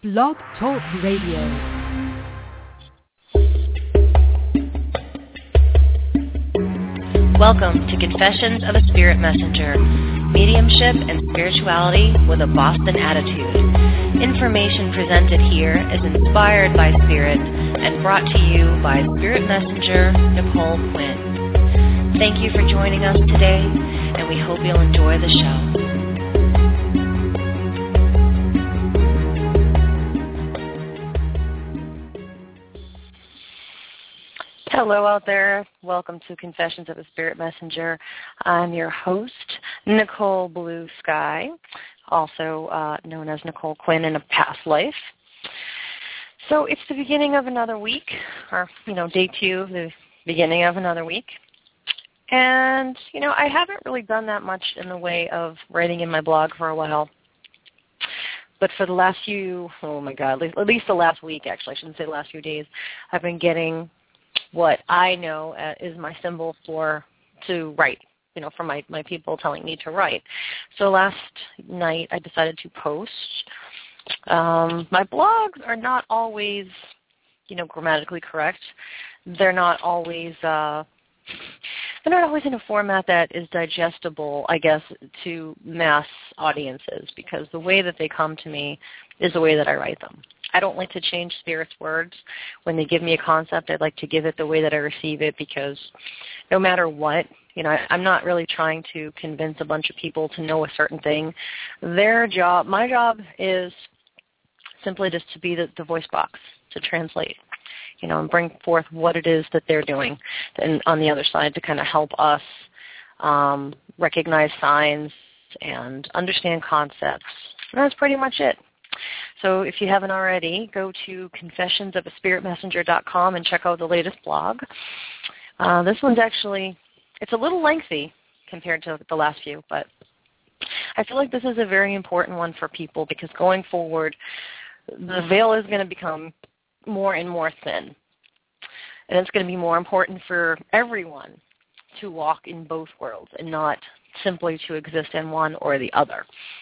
Blog Talk Radio. Welcome to Confessions of a Spirit Messenger, mediumship and spirituality with a Boston attitude. Information presented here is inspired by Spirit and brought to you by Spirit Messenger Nicole Quinn. Thank you for joining us today, and we hope you'll enjoy the show. Hello out there. Welcome to Confessions of a Spirit Messenger. I'm your host, Nicole Blue Sky, also known as Nicole Quinn in a past life. So it's the beginning of another week, or, day 2 of the beginning of another week. And, I haven't really done that much in the way of writing in my blog for a while. But for the last at least the last week, actually, I shouldn't say the last few days, I've been getting what I know is my symbol to write, for my people telling me to write. So last night I decided to post. My blogs are not always, grammatically correct. They're not always in a format that is digestible, I guess, to mass audiences, because the way that they come to me is the way that I write them. I don't like to change Spirit's words. When they give me a concept, I'd like to give it the way that I receive it, because no matter what, I'm not really trying to convince a bunch of people to know a certain thing. My job is simply just to be the voice box, to translate, and bring forth what it is that they're doing, and on the other side to kind of help us recognize signs and understand concepts. And that's pretty much it. So if you haven't already, go to confessionsofaspiritmessenger.com and check out the latest blog. This one's it's a little lengthy compared to the last few, but I feel like this is a very important one for people, because going forward, the veil is going to become more and more thin. And it's going to be more important for everyone to walk in both worlds and not simply to exist in one or the other.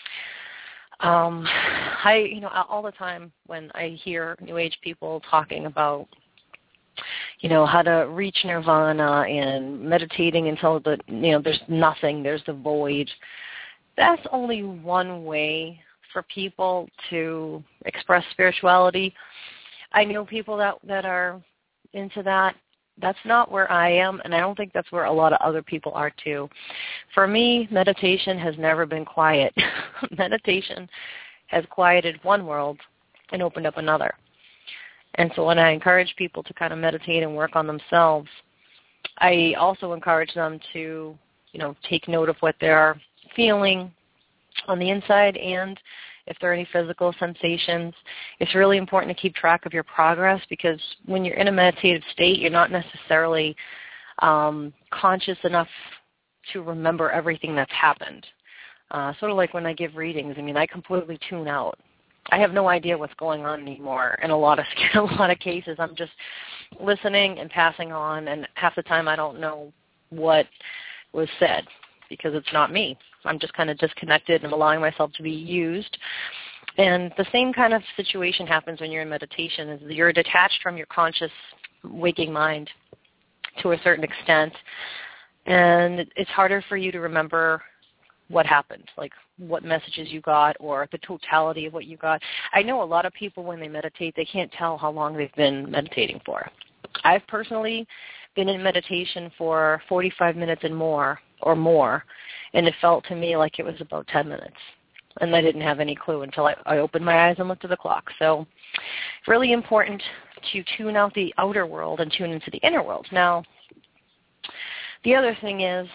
All the time when I hear New Age people talking about, how to reach nirvana and meditating until there's nothing, there's the void, that's only one way for people to express spirituality. I know people that are into that. That's not where I am, and I don't think that's where a lot of other people are too. For me, meditation has never been quiet. Meditation has quieted one world and opened up another. And so when I encourage people to kind of meditate and work on themselves, I also encourage them to, take note of what they're feeling on the inside, and if there are any physical sensations. It's really important to keep track of your progress, because when you're in a meditative state, you're not necessarily conscious enough to remember everything that's happened. Sort of like when I give readings. I completely tune out. I have no idea what's going on anymore. In a lot of cases, I'm just listening and passing on, and half the time I don't know what was said, because it's not me. I'm just kind of disconnected and allowing myself to be used. And the same kind of situation happens when you're in meditation, is you're detached from your conscious waking mind to a certain extent, and it's harder for you to remember what happened, like what messages you got or the totality of what you got. I know a lot of people, when they meditate, they can't tell how long they've been meditating for. I've personally been in meditation for 45 minutes and more, and it felt to me like it was about 10 minutes. And I didn't have any clue until I opened my eyes and looked at the clock. So it's really important to tune out the outer world and tune into the inner world. Now, the other thing is,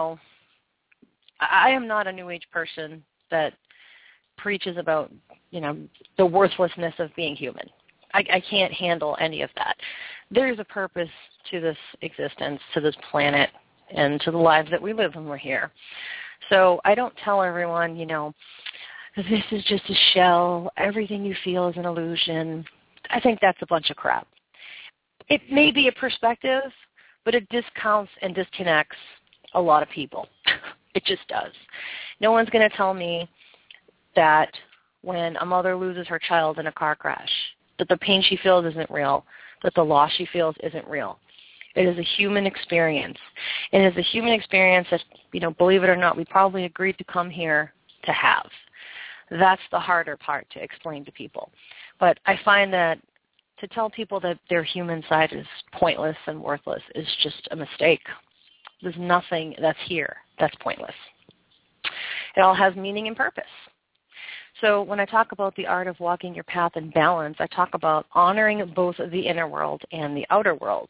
I am not a New Age person that preaches about, the worthlessness of being human. I can't handle any of that. There's a purpose to this existence, to this planet, and to the lives that we live when we're here. So I don't tell everyone, this is just a shell, everything you feel is an illusion. I think that's a bunch of crap. It may be a perspective, but it discounts and disconnects a lot of people. It just does. No one's going to tell me that when a mother loses her child in a car crash, that the pain she feels isn't real, that the loss she feels isn't real. It is a human experience. It is a human experience that, believe it or not, we probably agreed to come here to have. That's the harder part to explain to people. But I find that to tell people that their human side is pointless and worthless is just a mistake. There's nothing that's here that's pointless. It all has meaning and purpose. So when I talk about the art of walking your path in balance, I talk about honoring both the inner world and the outer world.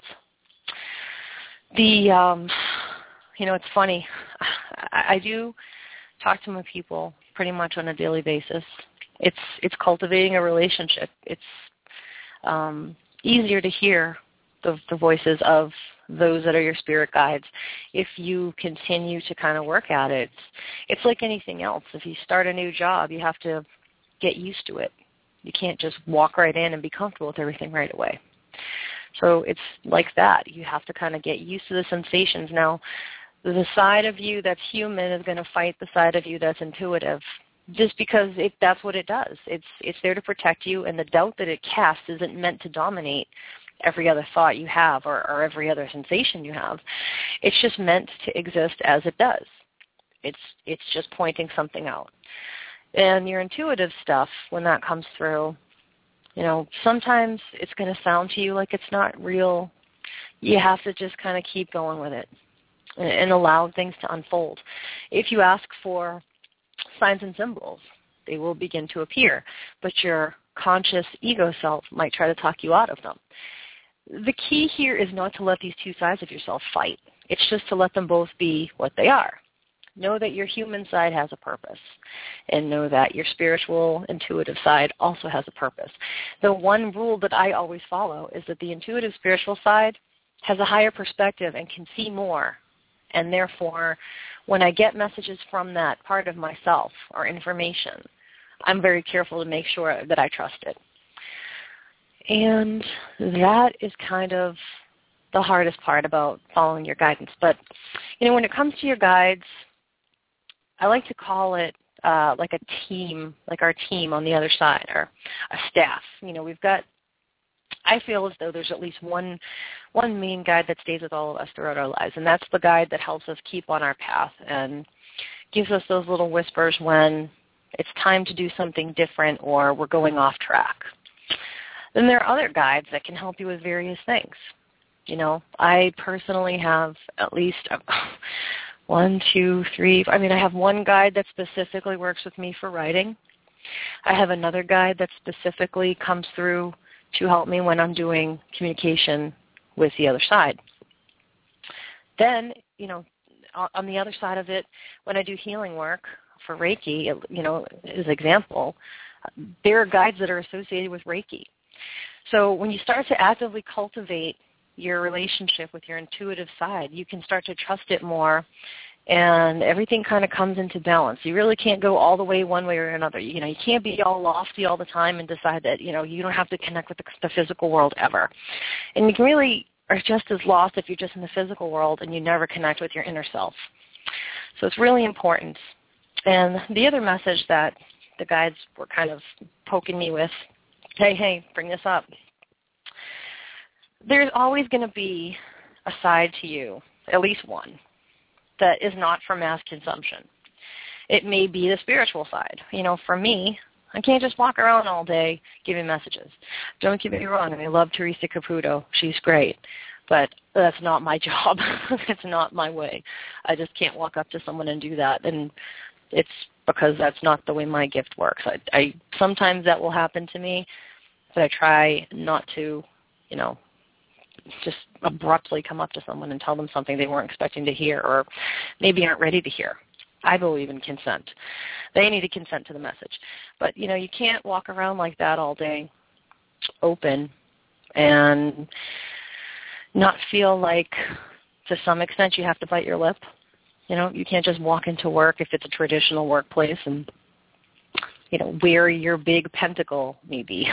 It's funny. I do talk to my people pretty much on a daily basis. It's cultivating a relationship. It's easier to hear the voices of those that are your spirit guides if you continue to kind of work at it. It's like anything else. If you start a new job, you have to get used to it. You can't just walk right in and be comfortable with everything right away. So it's like that. You have to kind of get used to the sensations. Now, the side of you that's human is going to fight the side of you that's intuitive, just because that's what it does. It's there to protect you, and the doubt that it casts isn't meant to dominate every other thought you have or every other sensation you have. It's just meant to exist as it does. It's just pointing something out. And your intuitive stuff, when that comes through, sometimes it's going to sound to you like it's not real. You have to just kind of keep going with it and allow things to unfold. If you ask for signs and symbols, they will begin to appear, but your conscious ego self might try to talk you out of them. The key here is not to let these two sides of yourself fight. It's just to let them both be what they are. Know that your human side has a purpose, and know that your spiritual, intuitive side also has a purpose. The one rule that I always follow is that the intuitive, spiritual side has a higher perspective and can see more, and therefore, when I get messages from that part of myself or information, I'm very careful to make sure that I trust it. And that is kind of the hardest part about following your guidance. But, when it comes to your guides, I like to call it like a team, like our team on the other side, or a staff. We've got, I feel as though there's at least one main guide that stays with all of us throughout our lives, and that's the guide that helps us keep on our path and gives us those little whispers when it's time to do something different or we're going off track. Then there are other guides that can help you with various things. I personally have at least I have one guide that specifically works with me for writing. I have another guide that specifically comes through to help me when I'm doing communication with the other side. Then, on the other side of it, when I do healing work for Reiki, as an example, there are guides that are associated with Reiki. So when you start to actively cultivate your relationship with your intuitive side, you can start to trust it more, and everything kind of comes into balance. You really can't go all the way one way or another. You can't be all lofty all the time and decide that, you don't have to connect with the physical world ever. And you can really are just as lost if you're just in the physical world and you never connect with your inner self. So it's really important. And the other message that the guides were kind of poking me with, hey, bring this up. There's always going to be a side to you, at least one, that is not for mass consumption. It may be the spiritual side. For me, I can't just walk around all day giving messages. Don't get me wrong, I love Teresa Caputo. She's great. But that's not my job. It's not my way. I just can't walk up to someone and do that. And it's because that's not the way my gift works. I sometimes that will happen to me, but I try not to, just abruptly come up to someone and tell them something they weren't expecting to hear or maybe aren't ready to hear. I believe in consent. They need to consent to the message. But, you can't walk around like that all day open and not feel like, to some extent, you have to bite your lip. You can't just walk into work if it's a traditional workplace and, wear your big pentacle maybe,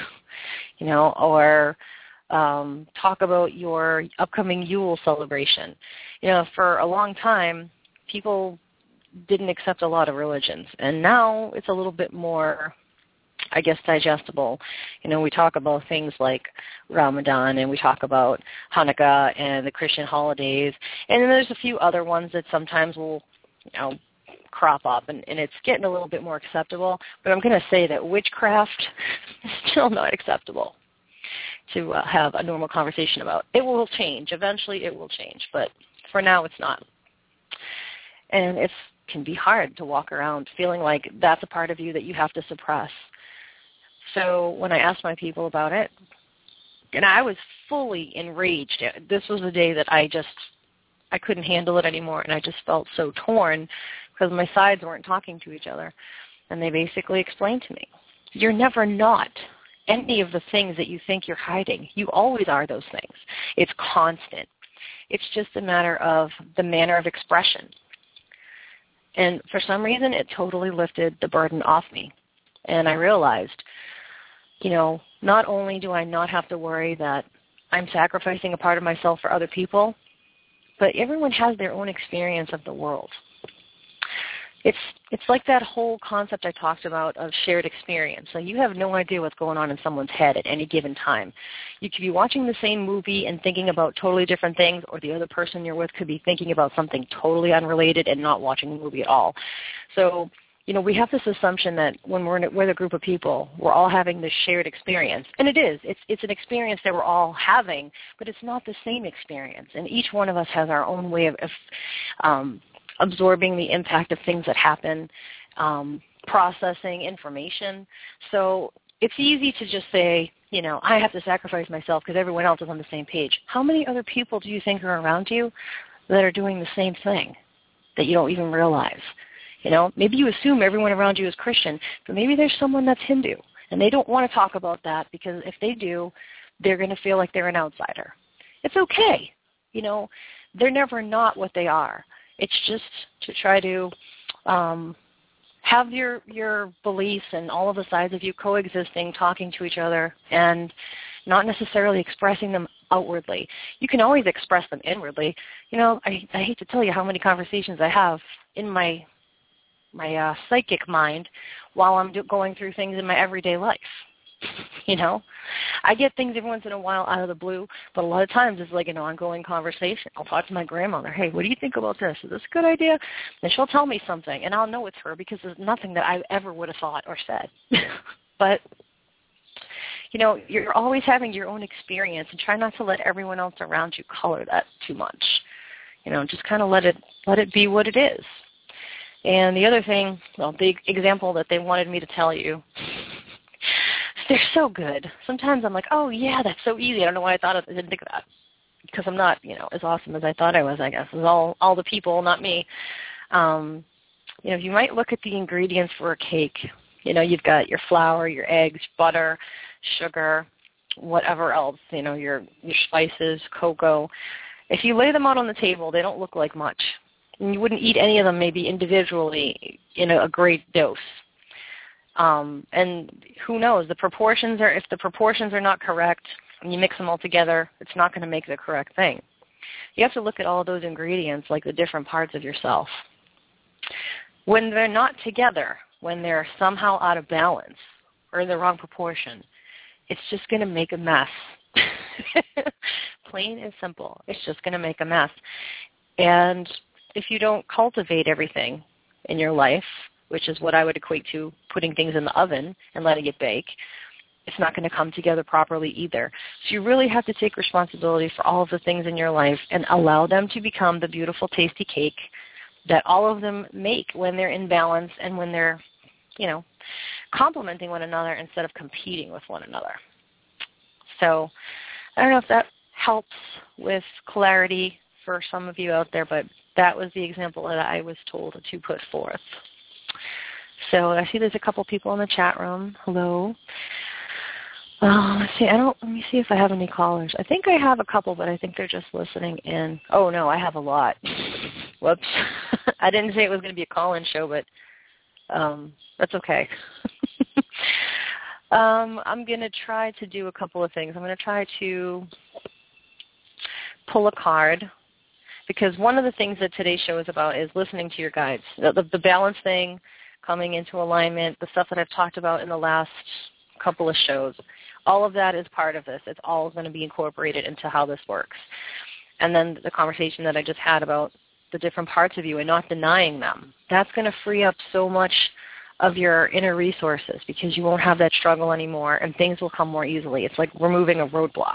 or talk about your upcoming Yule celebration. For a long time, people didn't accept a lot of religions, and now it's a little bit more I guess, digestible. We talk about things like Ramadan, and we talk about Hanukkah and the Christian holidays, and then there's a few other ones that sometimes will, crop up, and it's getting a little bit more acceptable. But I'm going to say that witchcraft is still not acceptable to have a normal conversation about. It will change. Eventually it will change, but for now it's not. And it can be hard to walk around feeling like that's a part of you that you have to suppress. So when I asked my people about it, and I was fully enraged. This was the day that I couldn't handle it anymore, and I just felt so torn because my sides weren't talking to each other. And they basically explained to me, you're never not any of the things that you think you're hiding. You always are those things. It's constant. It's just a matter of the manner of expression. And for some reason, it totally lifted the burden off me. And I realized, not only do I not have to worry that I'm sacrificing a part of myself for other people, but everyone has their own experience of the world. It's like that whole concept I talked about of shared experience. So you have no idea what's going on in someone's head at any given time. You could be watching the same movie and thinking about totally different things, or the other person you're with could be thinking about something totally unrelated and not watching the movie at all. So, we have this assumption that when we're with a group of people, we're all having this shared experience. And it is. It's an experience that we're all having, but it's not the same experience. And each one of us has our own way of absorbing the impact of things that happen, processing information. So it's easy to just say, I have to sacrifice myself because everyone else is on the same page. How many other people do you think are around you that are doing the same thing that you don't even realize? Maybe you assume everyone around you is Christian, but maybe there's someone that's Hindu, and they don't want to talk about that because if they do, they're going to feel like they're an outsider. It's okay. They're never not what they are. It's just to try to have your beliefs and all of the sides of you coexisting, talking to each other, and not necessarily expressing them outwardly. You can always express them inwardly. I hate to tell you how many conversations I have in my psychic mind while I'm going through things in my everyday life. I get things every once in a while out of the blue, but a lot of times it's like an ongoing conversation. I'll talk to my grandmother, hey, what do you think about this? Is this a good idea? And she'll tell me something, and I'll know it's her because there's nothing that I ever would have thought or said. But, you're always having your own experience, and try not to let everyone else around you color that too much. Just kind of let it be what it is. And the other thing, the example that they wanted me to tell you, they're so good. Sometimes I'm like, oh, yeah, that's so easy. I don't know why I didn't think of that. Because I'm not, as awesome as I thought I was, I guess. It's all the people, not me. You might look at the ingredients for a cake. You've got your flour, your eggs, butter, sugar, whatever else, your spices, cocoa. If you lay them out on the table, they don't look like much. And you wouldn't eat any of them maybe individually in a great dose. And who knows, if the proportions are not correct and you mix them all together, it's not going to make the correct thing. You have to look at all of those ingredients like the different parts of yourself. When they're not together, when they're somehow out of balance or in the wrong proportion, it's just going to make a mess. Plain and simple. It's just going to make a mess. And if you don't cultivate everything in your life, which is what I would equate to putting things in the oven and letting it bake, it's not going to come together properly either. So you really have to take responsibility for all of the things in your life and allow them to become the beautiful, tasty cake that all of them make when they're in balance and when they're, complementing one another instead of competing with one another. So I don't know if that helps with clarity for some of you out there, but that was the example that I was told to put forth. So I see there's a couple people in the chat room. Hello. Let's see. Let me see if I have any callers. I think I have a couple, but I think they're just listening in. Oh, no, I have a lot. Whoops. I didn't say it was going to be a call-in show, but that's okay. I'm going to try to do a couple of things. I'm going to try to pull a card, because one of the things that today's show is about is listening to your guides. The balance thing, coming into alignment, the stuff that I've talked about in the last couple of shows, all of that is part of this. It's all going to be incorporated into how this works. And then the conversation that I just had about the different parts of you and not denying them, that's going to free up so much of your inner resources because you won't have that struggle anymore and things will come more easily. It's like removing a roadblock.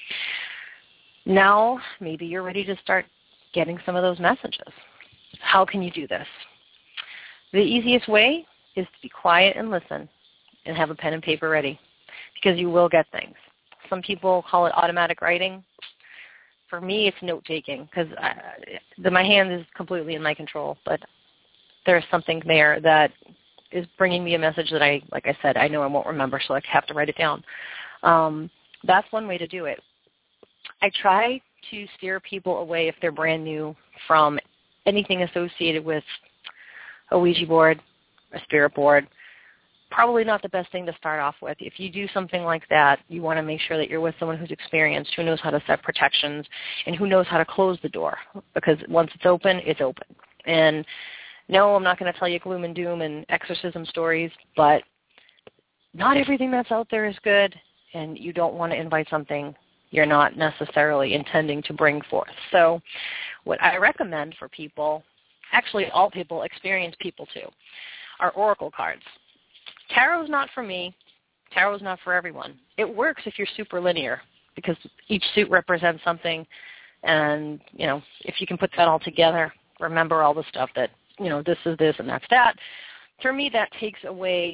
Now, maybe you're ready to start getting some of those messages. How can you do this? The easiest way is to be quiet and listen and have a pen and paper ready because you will get things. Some people call it automatic writing. For me, it's note-taking because my hand is completely in my control, but there's something there that is bringing me a message that like I said, I know I won't remember, so I have to write it down. That's one way to do it. I try to steer people away if they're brand new from anything associated with a Ouija board, a spirit board. Probably not the best thing to start off with. If you do something like that, you want to make sure that you're with someone who's experienced, who knows how to set protections, and who knows how to close the door. Because once it's open, it's open. And no, I'm not going to tell you gloom and doom and exorcism stories, but not everything that's out there is good, and you don't want to invite something you're not necessarily intending to bring forth. So what I recommend for people, actually all people, experienced people too, are oracle cards. Tarot's not for me. Tarot's not for everyone. It works if you're super linear because each suit represents something, and, if you can put that all together, remember all the stuff that, this is this and that's that. For me, that takes away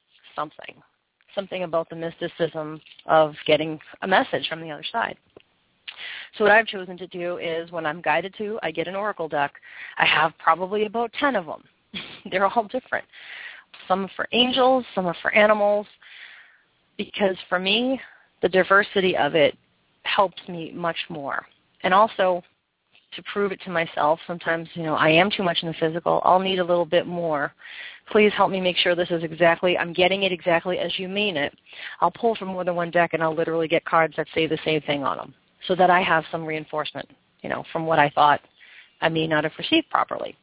something about the mysticism of getting a message from the other side. So what I've chosen to do is when I'm guided to, I get an oracle deck. I have probably about 10 of them. They're all different. Some are for angels, some are for animals, because for me, the diversity of it helps me much more. And also, to prove it to myself, sometimes, I am too much in the physical. I'll need a little bit more. Please help me make sure this is I'm getting it exactly as you mean it. I'll pull from more than one deck, and I'll literally get cards that say the same thing on them so that I have some reinforcement, from what I thought I may not have received properly.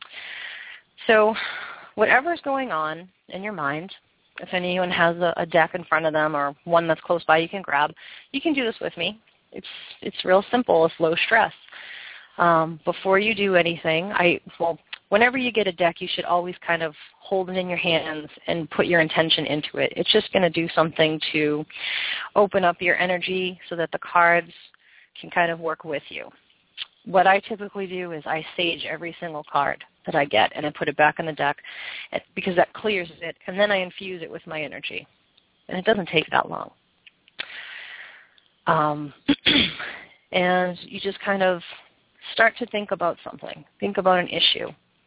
So whatever's going on in your mind, if anyone has a deck in front of them or one that's close by you can grab, you can do this with me. It's real simple. It's low stress. Before you do anything, whenever you get a deck, you should always kind of hold it in your hands and put your intention into it. It's just going to do something to open up your energy so that the cards can kind of work with you. What I typically do is I sage every single card that I get, and I put it back in the deck because that clears it, and then I infuse it with my energy. And it doesn't take that long. And you just kind of start to think about something. Think about an issue.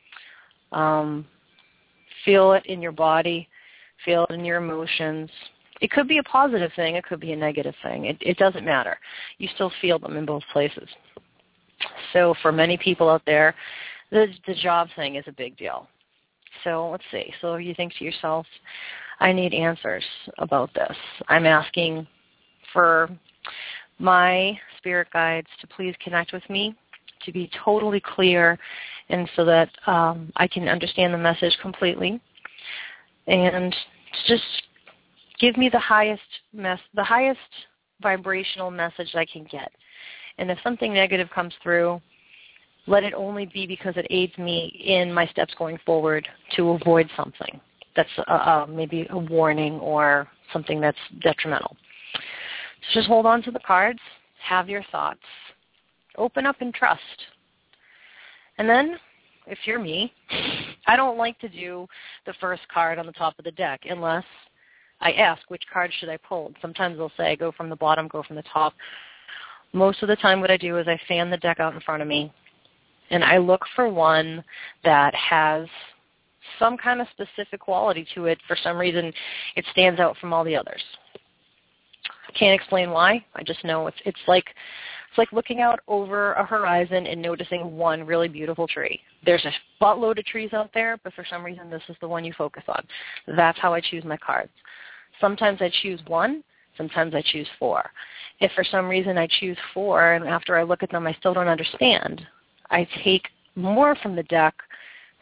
Feel it in your body. Feel it in your emotions. It could be a positive thing. It could be a negative thing. It doesn't matter. You still feel them in both places. So for many people out there, the job thing is a big deal. So let's see. So you think to yourself, I need answers about this. I'm asking for my spirit guides to please connect with me, to be totally clear, and so that I can understand the message completely, and just give me the highest vibrational message I can get. And if something negative comes through, let it only be because it aids me in my steps going forward to avoid something that's maybe a warning or something that's detrimental. So just hold on to the cards, have your thoughts, open up and trust. And then, if you're me, I don't like to do the first card on the top of the deck unless I ask which card should I pull. Sometimes they'll say go from the bottom, go from the top. Most of the time what I do is I fan the deck out in front of me, and I look for one that has some kind of specific quality to it. For some reason, it stands out from all the others. I can't explain why. I just know it's like looking out over a horizon and noticing one really beautiful tree. There's a buttload of trees out there, but for some reason this is the one you focus on. That's how I choose my cards. Sometimes I choose one. Sometimes I choose four. If for some reason I choose four and after I look at them I still don't understand, I take more from the deck,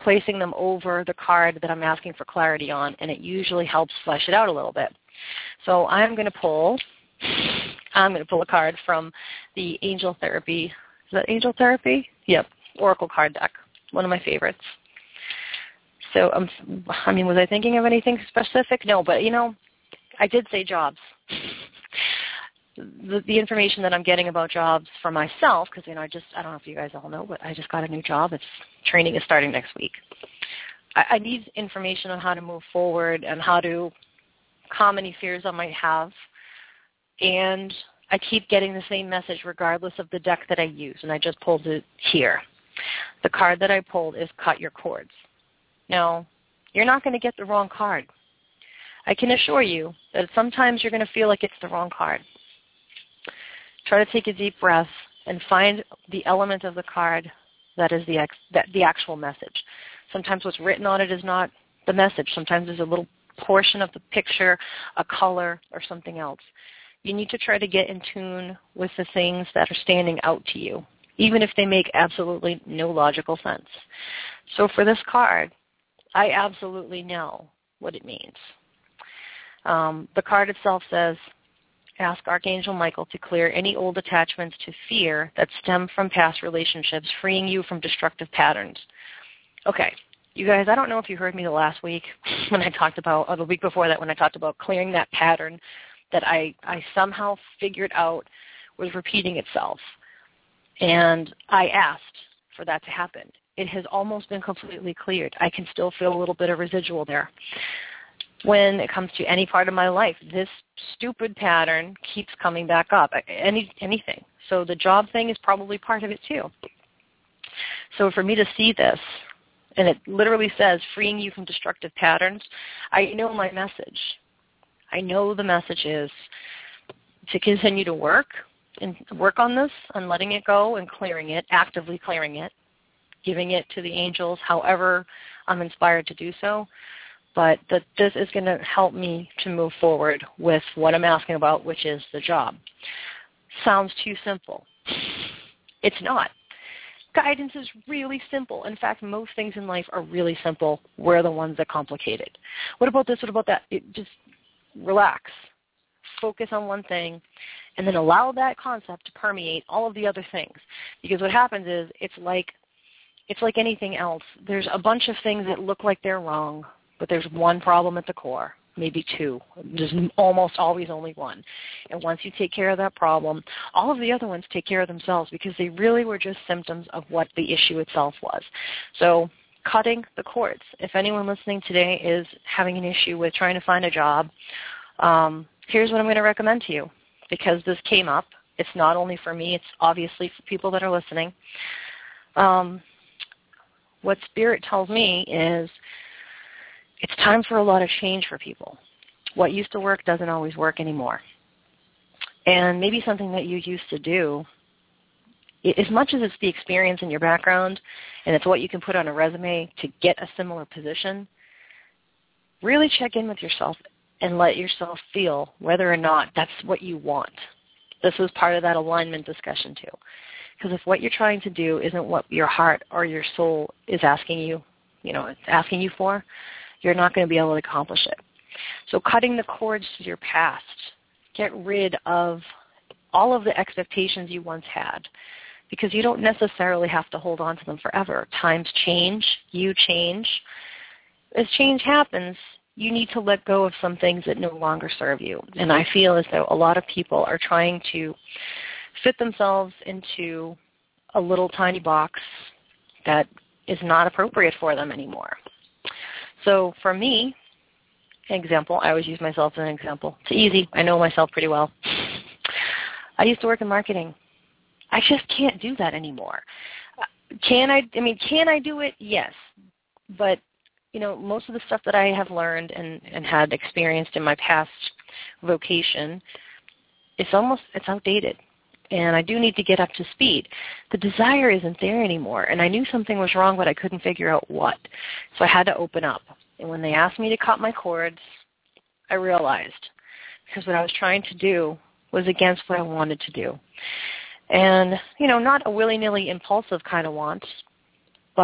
placing them over the card that I'm asking for clarity on, and it usually helps flesh it out a little bit. So I'm going to pull a card from the Angel Therapy. Is that Angel Therapy? Yep, Oracle card deck, one of my favorites. So, was I thinking of anything specific? No, but, I did say jobs. The information that I'm getting about jobs for myself, because, I don't know if you guys all know, but I just got a new job. Training is starting next week. I need information on how to move forward and how to calm any fears I might have. And I keep getting the same message regardless of the deck that I use, and I just pulled it here. The card that I pulled is Cut Your Cords. Now, you're not going to get the wrong card. I can assure you that sometimes you're going to feel like it's the wrong card. Try to take a deep breath and find the element of the card that is the actual message. Sometimes what's written on it is not the message. Sometimes there's a little portion of the picture, a color, or something else. You need to try to get in tune with the things that are standing out to you, even if they make absolutely no logical sense. So for this card, I absolutely know what it means. The card itself says, ask Archangel Michael to clear any old attachments to fear that stem from past relationships, freeing you from destructive patterns. Okay, you guys, I don't know if you heard me the last week when I talked about, or the week before that when I talked about clearing that pattern that I somehow figured out was repeating itself. And I asked for that to happen. It has almost been completely cleared. I can still feel a little bit of residual there. When it comes to any part of my life, this stupid pattern keeps coming back up, anything. So the job thing is probably part of it too. So for me to see this, and it literally says, freeing you from destructive patterns, I know my message. I know the message is to continue to work on this and letting it go and clearing it, actively clearing it, giving it to the angels however I'm inspired to do so. But that this is going to help me to move forward with what I'm asking about, which is the job. Sounds too simple. It's not. Guidance is really simple. In fact, most things in life are really simple. We're the ones that complicate it. What about this? What about that? Just relax. Focus on one thing, and then allow that concept to permeate all of the other things. Because what happens is it's like anything else. There's a bunch of things that look like they're wrong, but there's one problem at the core, maybe two. There's almost always only one. And once you take care of that problem, all of the other ones take care of themselves because they really were just symptoms of what the issue itself was. So cutting the cords. If anyone listening today is having an issue with trying to find a job, here's what I'm going to recommend to you. Because this came up, it's not only for me, it's obviously for people that are listening. What Spirit tells me is it's time for a lot of change for people. What used to work doesn't always work anymore. And maybe something that you used to do, as much as it's the experience in your background and it's what you can put on a resume to get a similar position, really check in with yourself and let yourself feel whether or not that's what you want. This is part of that alignment discussion too. Because if what you're trying to do isn't what your heart or your soul is asking you, it's asking you for, you're not going to be able to accomplish it. So cutting the cords to your past, get rid of all of the expectations you once had, because you don't necessarily have to hold on to them forever. Times change, you change. As change happens, you need to let go of some things that no longer serve you. And I feel as though a lot of people are trying to fit themselves into a little tiny box that is not appropriate for them anymore. So for me, example, I always use myself as an example. It's easy. I know myself pretty well. I used to work in marketing. I just can't do that anymore. Can I do it? Yes. But, most of the stuff that I have learned and had experienced in my past vocation, it's outdated. And I do need to get up to speed. The desire isn't there anymore. And I knew something was wrong, but I couldn't figure out what. So I had to open up. And when they asked me to cut my cords, I realized. Because what I was trying to do was against what I wanted to do. And, not a willy-nilly impulsive kind of want, but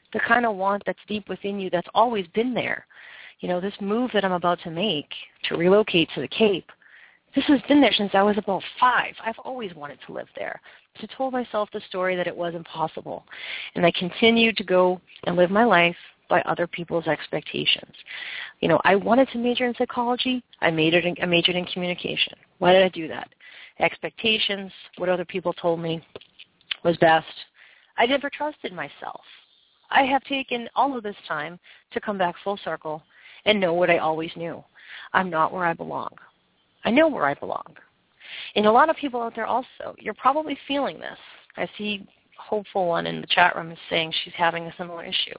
the kind of want that's deep within you that's always been there. This move that I'm about to make to relocate to the Cape, this has been there since I was about 5. I've always wanted to live there. So I told myself the story that it was impossible. And I continued to go and live my life by other people's expectations. I wanted to major in psychology. I majored in communication. Why did I do that? Expectations, what other people told me was best. I never trusted myself. I have taken all of this time to come back full circle and know what I always knew. I'm not where I belong. I know where I belong. And a lot of people out there also, you're probably feeling this. I see Hopeful One in the chat room is saying she's having a similar issue.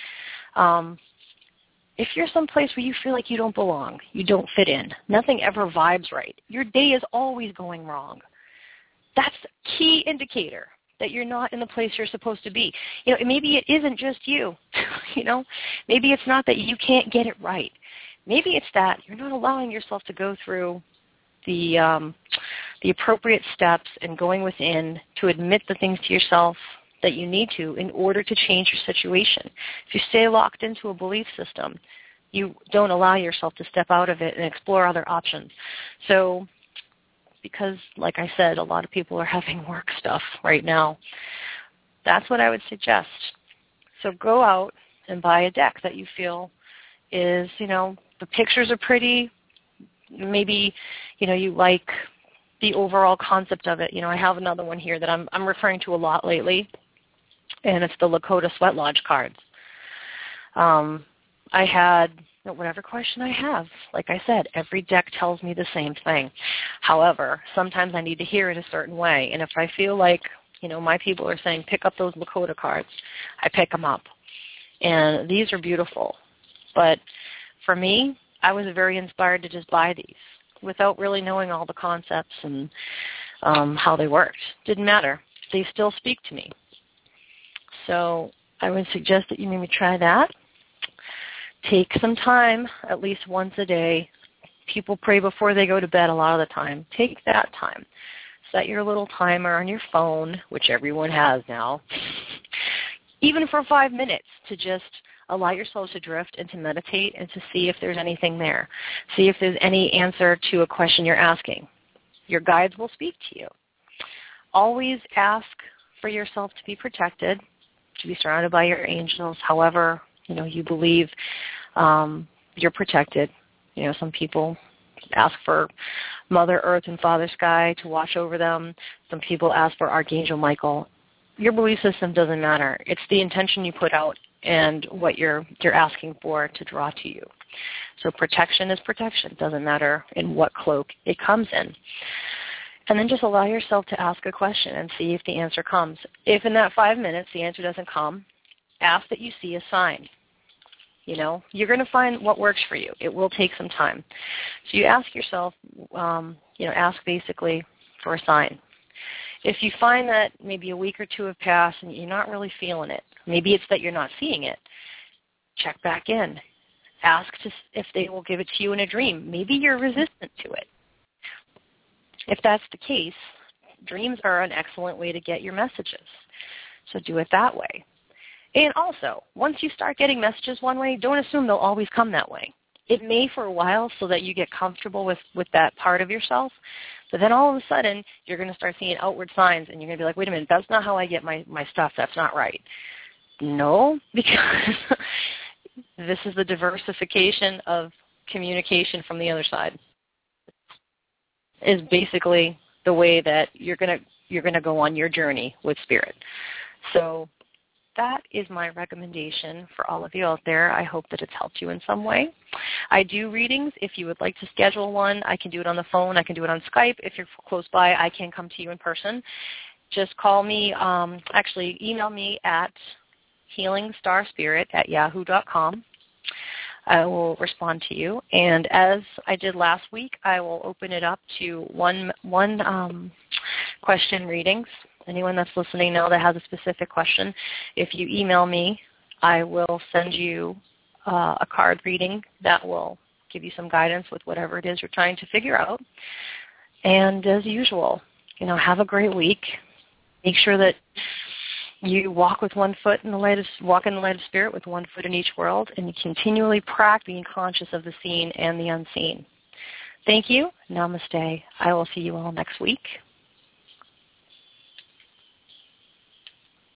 If you're someplace where you feel like you don't belong, you don't fit in, nothing ever vibes right, your day is always going wrong, that's a key indicator that you're not in the place you're supposed to be. Maybe it isn't just you. Maybe it's not that you can't get it right. Maybe it's that you're not allowing yourself to go through the appropriate steps and going within to admit the things to yourself that you need to in order to change your situation. If you stay locked into a belief system, you don't allow yourself to step out of it and explore other options. So because, like I said, a lot of people are having work stuff right now, that's what I would suggest. So go out and buy a deck that you feel is, the pictures are pretty. Maybe, you like the overall concept of it. I have another one here that I'm referring to a lot lately, and it's the Lakota Sweat Lodge cards. I had whatever question I have. Like I said, every deck tells me the same thing. However, sometimes I need to hear it a certain way, and if I feel like, my people are saying pick up those Lakota cards, I pick them up. And these are beautiful. But for me, I was very inspired to just buy these without really knowing all the concepts and how they worked. Didn't matter. They still speak to me. So I would suggest that you maybe try that. Take some time, at least once a day. People pray before they go to bed a lot of the time. Take that time. Set your little timer on your phone, which everyone has now, even for 5 minutes, to just allow yourself to drift and to meditate and to see if there's anything there. See if there's any answer to a question you're asking. Your guides will speak to you. Always ask for yourself to be protected, to be surrounded by your angels. However, you believe you're protected. Some people ask for Mother Earth and Father Sky to watch over them. Some people ask for Archangel Michael. Your belief system doesn't matter. It's the intention you put out and what you're asking for to draw to you. So protection is protection. It doesn't matter in what cloak it comes in. And then just allow yourself to ask a question and see if the answer comes. If in that 5 minutes the answer doesn't come, ask that you see a sign. You're going to find what works for you. It will take some time. So you ask yourself, ask basically for a sign. If you find that maybe a week or two have passed and you're not really feeling it, maybe it's that you're not seeing it, check back in. Ask if they will give it to you in a dream. Maybe you're resistant to it. If that's the case, dreams are an excellent way to get your messages. So do it that way. And also, once you start getting messages one way, don't assume they'll always come that way. It may for a while so that you get comfortable with that part of yourself, but then all of a sudden you're going to start seeing outward signs and you're going to be like, wait a minute, that's not how I get my stuff. That's not right. No, because this is the diversification of communication from the other side. Is basically the way that you're gonna go on your journey with spirit. So that is my recommendation for all of you out there. I hope that it's helped you in some way. I do readings. If you would like to schedule one, I can do it on the phone. I can do it on Skype. If you're close by, I can come to you in person. Just call me, email me at healingstarspirit@yahoo.com. I will respond to you. And as I did last week, I will open it up to one question readings. Anyone that's listening now that has a specific question, if you email me, I will send you a card reading that will give you some guidance with whatever it is you're trying to figure out. And as usual, have a great week. Make sure that You walk with one foot in the light of spirit with one foot in each world, and you continually practice being conscious of the seen and the unseen. Thank you. Namaste. I will see you all next week.